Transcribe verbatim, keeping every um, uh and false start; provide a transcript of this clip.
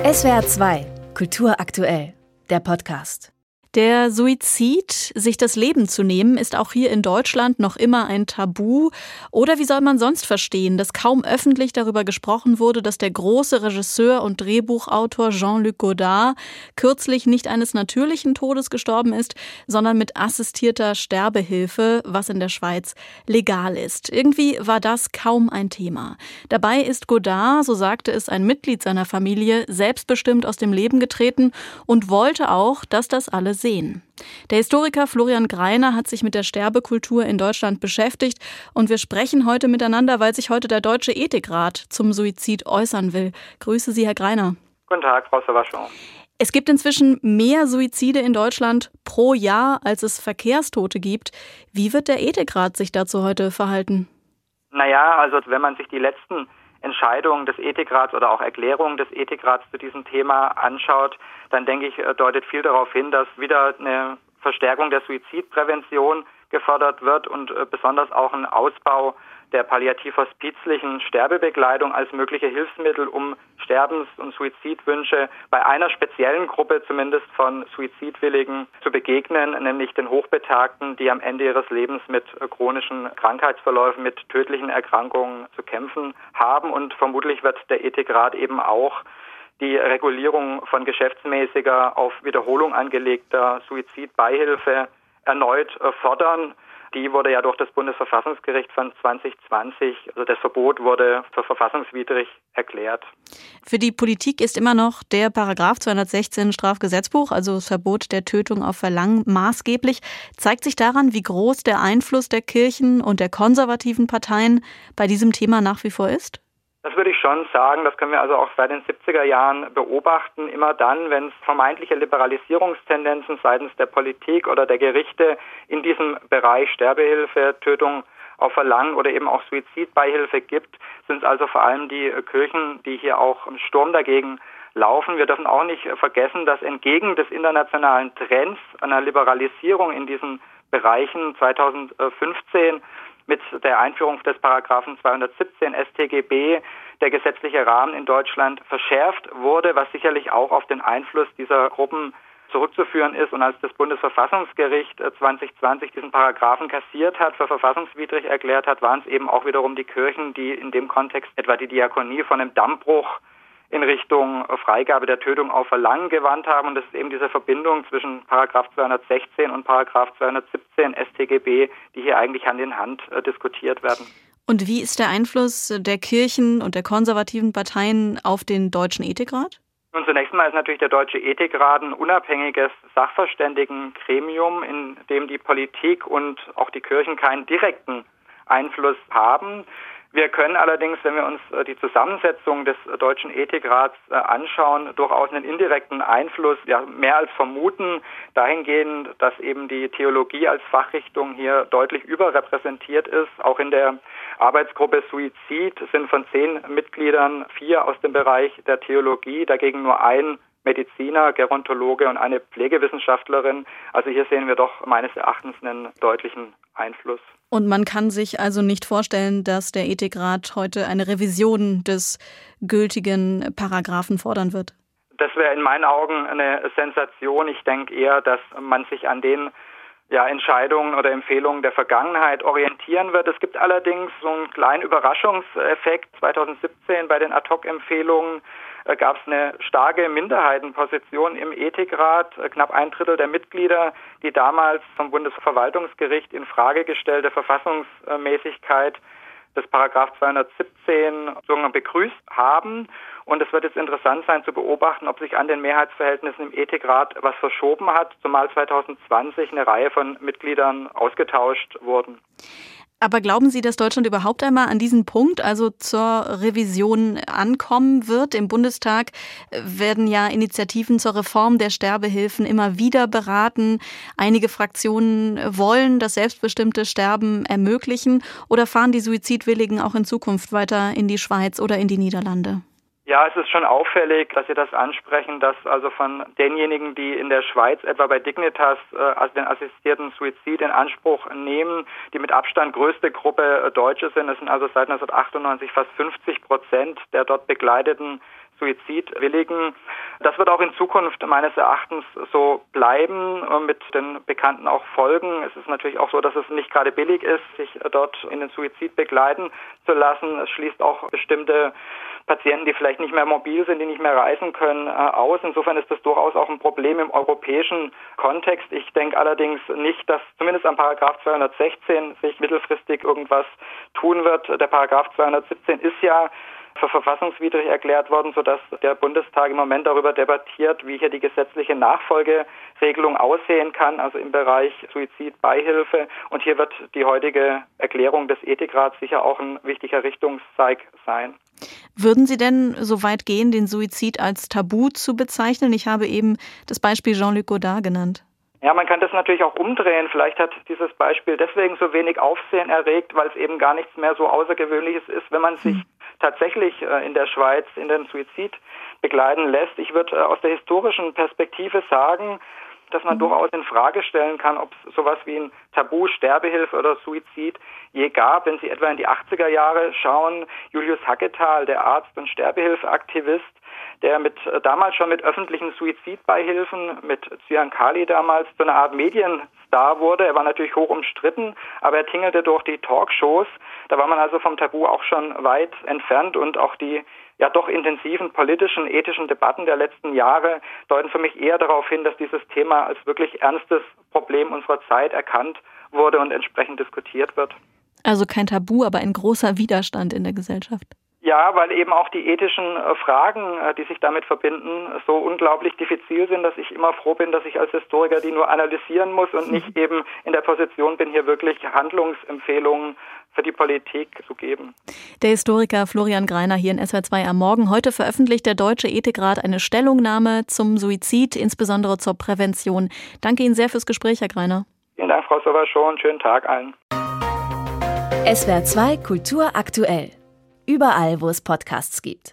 S W R zwei, Kultur aktuell, der Podcast. Der Suizid, sich das Leben zu nehmen, ist auch hier in Deutschland noch immer ein Tabu. Oder wie soll man sonst verstehen, dass kaum öffentlich darüber gesprochen wurde, dass der große Regisseur und Drehbuchautor Jean-Luc Godard kürzlich nicht eines natürlichen Todes gestorben ist, sondern mit assistierter Sterbehilfe, was in der Schweiz legal ist. Irgendwie war das kaum ein Thema. Dabei ist Godard, so sagte es ein Mitglied seiner Familie, selbstbestimmt aus dem Leben getreten und wollte auch, dass das alle sehen. Der Historiker Florian Greiner hat sich mit der Sterbekultur in Deutschland beschäftigt und wir sprechen heute miteinander, weil sich heute der Deutsche Ethikrat zum Suizid äußern will. Grüße Sie, Herr Greiner. Guten Tag, Frau Sawaschon. Es gibt inzwischen mehr Suizide in Deutschland pro Jahr, als es Verkehrstote gibt. Wie wird der Ethikrat sich dazu heute verhalten? Naja, also wenn man sich die letzten Entscheidungen des Ethikrats oder auch Erklärungen des Ethikrats zu diesem Thema anschaut, dann denke ich, deutet viel darauf hin, dass wieder eine Verstärkung der Suizidprävention gefördert wird und besonders auch ein Ausbau der palliativ-hospizlichen Sterbebegleitung als mögliche Hilfsmittel, um Sterbens- und Suizidwünsche bei einer speziellen Gruppe zumindest von Suizidwilligen zu begegnen, nämlich den Hochbetagten, die am Ende ihres Lebens mit chronischen Krankheitsverläufen, mit tödlichen Erkrankungen zu kämpfen haben. Und vermutlich wird der Ethikrat eben auch die Regulierung von geschäftsmäßiger, auf Wiederholung angelegter Suizidbeihilfe erneut fordern. Die wurde ja durch das Bundesverfassungsgericht von zwanzig zwanzig, also das Verbot wurde für verfassungswidrig erklärt. Für die Politik ist immer noch der Paragraph zweihundertsechzehn Strafgesetzbuch, also das Verbot der Tötung auf Verlangen, maßgeblich. Zeigt sich daran, wie groß der Einfluss der Kirchen und der konservativen Parteien bei diesem Thema nach wie vor ist? Das würde ich schon sagen. Das können wir also auch seit den siebziger Jahren beobachten. Immer dann, wenn es vermeintliche Liberalisierungstendenzen seitens der Politik oder der Gerichte in diesem Bereich Sterbehilfe, Tötung auf Verlangen oder eben auch Suizidbeihilfe gibt, sind es also vor allem die Kirchen, die hier auch im Sturm dagegen laufen. Wir dürfen auch nicht vergessen, dass entgegen des internationalen Trends einer Liberalisierung in diesen Bereichen zweitausendfünfzehn mit der Einführung des Paragraphen zweihundertsiebzehn S t G B der gesetzliche Rahmen in Deutschland verschärft wurde, was sicherlich auch auf den Einfluss dieser Gruppen zurückzuführen ist. Und als das Bundesverfassungsgericht zwanzig zwanzig diesen Paragraphen kassiert hat, für verfassungswidrig erklärt hat, waren es eben auch wiederum die Kirchen, die in dem Kontext etwa die Diakonie von einem Dammbruch in Richtung Freigabe der Tötung auf Verlangen gewandt haben. Und das ist eben diese Verbindung zwischen Paragraph zweihundertsechzehn und Paragraph zweihundertsiebzehn S t G B, die hier eigentlich Hand in Hand äh, diskutiert werden. Und wie ist der Einfluss der Kirchen und der konservativen Parteien auf den Deutschen Ethikrat? Nun, zunächst mal ist natürlich der Deutsche Ethikrat ein unabhängiges Sachverständigengremium, in dem die Politik und auch die Kirchen keinen direkten Einfluss haben. Wir können allerdings, wenn wir uns die Zusammensetzung des Deutschen Ethikrats anschauen, durchaus einen indirekten Einfluss, ja, mehr als vermuten, dahingehend, dass eben die Theologie als Fachrichtung hier deutlich überrepräsentiert ist. Auch in der Arbeitsgruppe Suizid sind von zehn Mitgliedern vier aus dem Bereich der Theologie, dagegen nur ein Mediziner, Gerontologe und eine Pflegewissenschaftlerin. Also hier sehen wir doch meines Erachtens einen deutlichen Einfluss. Und man kann sich also nicht vorstellen, dass der Ethikrat heute eine Revision des gültigen Paragraphen fordern wird? Das wäre in meinen Augen eine Sensation. Ich denke eher, dass man sich an den ja, Entscheidungen oder Empfehlungen der Vergangenheit orientieren wird. Es gibt allerdings so einen kleinen Überraschungseffekt. zweitausendsiebzehn bei den Ad-Hoc-Empfehlungen gab es eine starke Minderheitenposition im Ethikrat. Knapp ein Drittel der Mitglieder, die damals vom Bundesverwaltungsgericht in Frage gestellte Verfassungsmäßigkeit des Paragraph zweihundertsiebzehn begrüßt haben. Und es wird jetzt interessant sein zu beobachten, ob sich an den Mehrheitsverhältnissen im Ethikrat was verschoben hat, zumal zweitausendzwanzig eine Reihe von Mitgliedern ausgetauscht wurden. Aber glauben Sie, dass Deutschland überhaupt einmal an diesen Punkt, also zur Revision, ankommen wird? Im Bundestag werden ja Initiativen zur Reform der Sterbehilfen immer wieder beraten. Einige Fraktionen wollen das selbstbestimmte Sterben ermöglichen. Oder fahren die Suizidwilligen auch in Zukunft weiter in die Schweiz oder in die Niederlande? Ja, es ist schon auffällig, dass Sie das ansprechen, dass also von denjenigen, die in der Schweiz etwa bei Dignitas äh, also den assistierten Suizid in Anspruch nehmen, die mit Abstand größte Gruppe äh, Deutsche sind. Es sind also seit neunzehnhundertachtundneunzig fast fünfzig Prozent der dort begleiteten Suizid willigen. Das wird auch in Zukunft meines Erachtens so bleiben, mit den bekannten auch Folgen. Es ist natürlich auch so, dass es nicht gerade billig ist, sich dort in den Suizid begleiten zu lassen. Es schließt auch bestimmte Patienten, die vielleicht nicht mehr mobil sind, die nicht mehr reisen können, aus. Insofern ist das durchaus auch ein Problem im europäischen Kontext. Ich denke allerdings nicht, dass zumindest am Paragraph zweihundertsechzehn sich mittelfristig irgendwas tun wird. Der Paragraph zweihundertsiebzehn ist ja für verfassungswidrig erklärt worden, sodass der Bundestag im Moment darüber debattiert, wie hier die gesetzliche Nachfolgeregelung aussehen kann, also im Bereich Suizidbeihilfe. Und hier wird die heutige Erklärung des Ethikrats sicher auch ein wichtiger Richtungszeig sein. Würden Sie denn so weit gehen, den Suizid als Tabu zu bezeichnen? Ich habe eben das Beispiel Jean-Luc Godard genannt. Ja, man kann das natürlich auch umdrehen. Vielleicht hat dieses Beispiel deswegen so wenig Aufsehen erregt, weil es eben gar nichts mehr so Außergewöhnliches ist, wenn man sich tatsächlich in der Schweiz in den Suizid begleiten lässt. Ich würde aus der historischen Perspektive sagen, dass man mhm. durchaus in Frage stellen kann, ob es sowas wie ein Tabu, Sterbehilfe oder Suizid je gab. Wenn Sie etwa in die achtziger Jahre schauen, Julius Hacketal, der Arzt und Sterbehilfeaktivist, der mit damals schon mit öffentlichen Suizidbeihilfen, mit Zyankali damals so eine Art Medienstar wurde. Er war natürlich hoch umstritten, aber er tingelte durch die Talkshows. Da war man also vom Tabu auch schon weit entfernt und auch die ja doch intensiven politischen, ethischen Debatten der letzten Jahre deuten für mich eher darauf hin, dass dieses Thema als wirklich ernstes Problem unserer Zeit erkannt wurde und entsprechend diskutiert wird. Also kein Tabu, aber ein großer Widerstand in der Gesellschaft. Ja, weil eben auch die ethischen Fragen, die sich damit verbinden, so unglaublich diffizil sind, dass ich immer froh bin, dass ich als Historiker die nur analysieren muss und nicht eben in der Position bin, hier wirklich Handlungsempfehlungen für die Politik zu geben. Der Historiker Florian Greiner hier in S W R zwei am Morgen. Heute veröffentlicht der Deutsche Ethikrat eine Stellungnahme zum Suizid, insbesondere zur Prävention. Danke Ihnen sehr fürs Gespräch, Herr Greiner. Vielen Dank, Frau Sauer-Schon. Schönen Tag allen. S W R zwei Kultur aktuell. Überall, wo es Podcasts gibt.